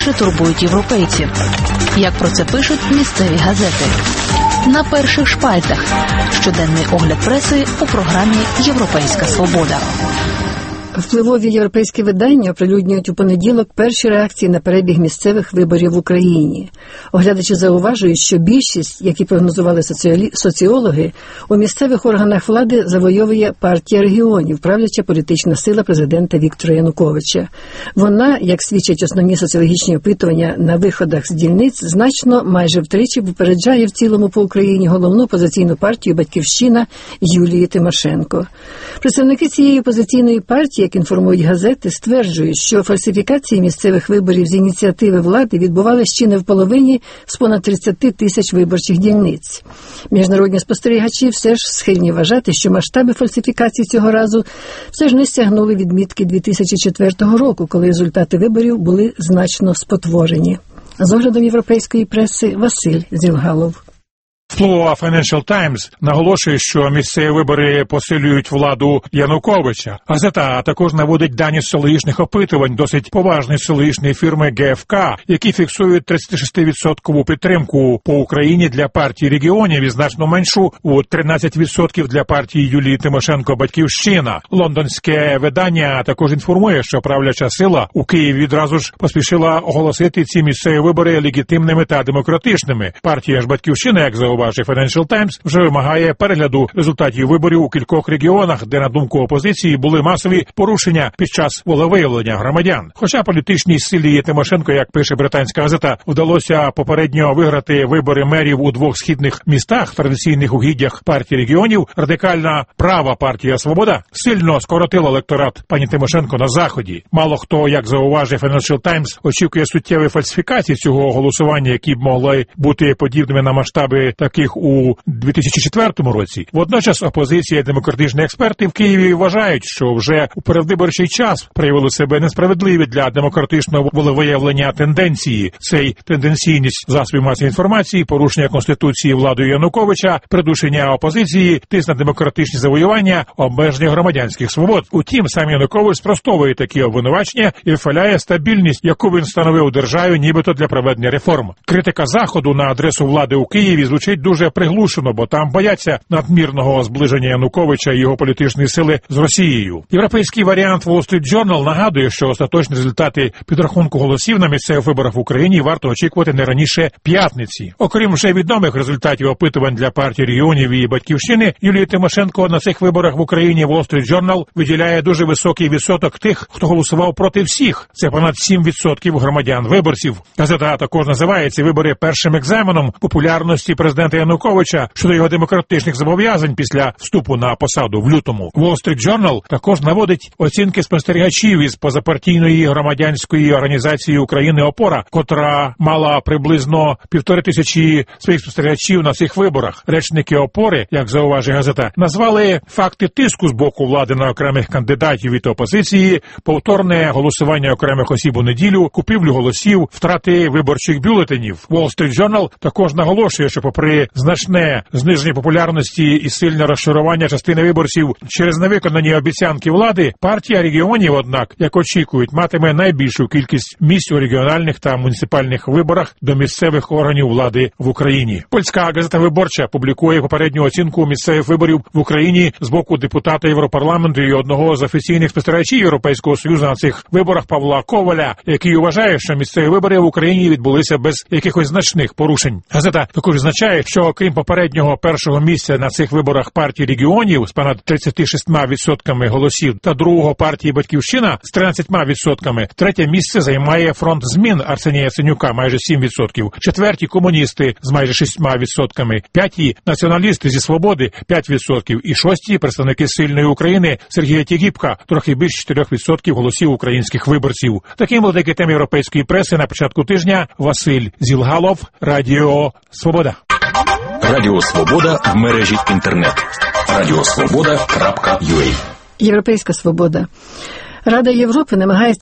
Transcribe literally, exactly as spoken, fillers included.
найбільше турбують європейців. Як про це пишуть місцеві газети. На перших шпальтах щоденний огляд преси у програмі «Європейська свобода». Впливові європейські видання оприлюднюють у понеділок перші реакції на перебіг місцевих виборів в Україні. Оглядачі зауважують, що більшість, які прогнозували соціалі... соціологи, у місцевих органах влади завойовує партія регіонів, правляча політична сила президента Віктора Януковича. Вона, як свідчать основні соціологічні опитування на виходах з дільниць, значно, майже втричі випереджає в цілому по Україні головну опозиційну партію «Батьківщина» Юлії Тимошенко. Представники цієї опозиційної партії, як інформують газети, стверджують, що фальсифікації місцевих виборів з ініціативи влади відбувалися ще не в половині з понад тридцять тисяч виборчих дільниць. Міжнародні спостерігачі все ж схильні вважати, що масштаби фальсифікацій цього разу все ж не сягнули відмітки дві тисячі четвертого року, коли результати виборів були значно спотворені. З оглядом європейської преси Василь Зілгалов. Впливова Financial Times наголошує, що місцеві вибори посилюють владу Януковича. Газета також наводить дані соціологічних опитувань досить поважної соціологічної фірми Ге Еф Ка, які фіксують тридцятишестивідсоткову підтримку по Україні для партії регіонів і значно меншу у тринадцять відсотків для партії Юлії Тимошенко «Батьківщина». Лондонське видання також інформує, що правляча сила у Києві відразу ж поспішила оголосити ці місцеві вибори легітимними та демократичними. Партія ж «Батьківщина», як зауважує Financial Times, вже вимагає перегляду результатів виборів у кількох регіонах, де, на думку опозиції, були масові порушення під час волевиявлення громадян. Хоча політичній силі Тимошенко, як пише британська газета, вдалося попередньо виграти вибори мерів у двох східних містах, традиційних угіддях партії регіонів, радикальна права партія «Свобода» сильно скоротила електорат пані Тимошенко на Заході. Мало хто, як зауважує Financial Times, очікує суттєві фальсифікації цього голосування, які б могли бути подібними на масштаби таких у дві тисячі четвертому році. Водночас опозиція і демократичні експерти в Києві вважають, що вже у передвиборчий час проявили себе несправедливі для демократичного волевиявлення тенденції. Цей тенденційність засобів масової інформації, порушення Конституції владою Януковича, придушення опозиції, тиск на демократичні завоювання, обмеження громадянських свобод. Утім, сам Янукович спростовує такі обвинувачення і вихваляє стабільність, яку він встановив у державі, нібито для проведення реформ. Критика Заходу на адресу влади у Києві звучить дуже приглушено, бо там бояться надмірного зближення Януковича і його політичної сили з Росією. Європейський варіант Wall Street Journal нагадує, що остаточні результати підрахунку голосів на місцевих виборах в Україні варто очікувати не раніше п'ятниці. Окрім вже відомих результатів опитувань для партії регіонів і Батьківщини, Юлії Тимошенко на цих виборах в Україні Wall Street Journal виділяє дуже високий відсоток тих, хто голосував проти всіх. Це понад сім відсотків громадян-виборців. Газета також називає ці вибори першим екзаменом популярності президента Януковича щодо його демократичних зобов'язань після вступу на посаду в лютому. Wall Street Journal також наводить оцінки спостерігачів із позапартійної громадянської організації України «Опора», котра мала приблизно півтори тисячі своїх спостерігачів на цих виборах. Речники «Опори», як зауважує газета, назвали факти тиску з боку влади на окремих кандидатів від опозиції, повторне голосування окремих осіб у неділю, купівлю голосів, втрати виборчих бюлетенів. Wall Street Journal також наголошує, що попри значне зниження популярності і сильне розчарування частини виборців через невиконані обіцянки влади, партія регіонів, однак, як очікують, матиме найбільшу кількість місць у регіональних та муніципальних виборах до місцевих органів влади в Україні. Польська газета «Виборча» публікує попередню оцінку місцевих виборів в Україні з боку депутата Європарламенту і одного з офіційних спостерігачів Європейського Союзу на цих виборах Павла Коваля, який вважає, що місцеві вибори в Україні відбулися без якихось значних порушень. Газета також відзначає, що окрім попереднього першого місця на цих виборах партії регіонів з понад тридцять шість відсотків голосів та другого партії «Батьківщина» з тринадцять відсотків, третє місце займає фронт змін Арсенія Яценюка майже сім відсотків, четверті комуністи з майже шістьма відсотками, п'яті націоналісти зі «Свободи» п'ять відсотків і шості представники сильної України Сергія Тігіпка трохи більше чотирьох відсотків голосів українських виборців. Таким були деякі теми європейської преси на початку тижня. Василь Зілгалов, Радіо Свобода. Радіо Свобода в мережі інтернет. радіосвобода крапка ю а. Європейська свобода. Рада Європи намагається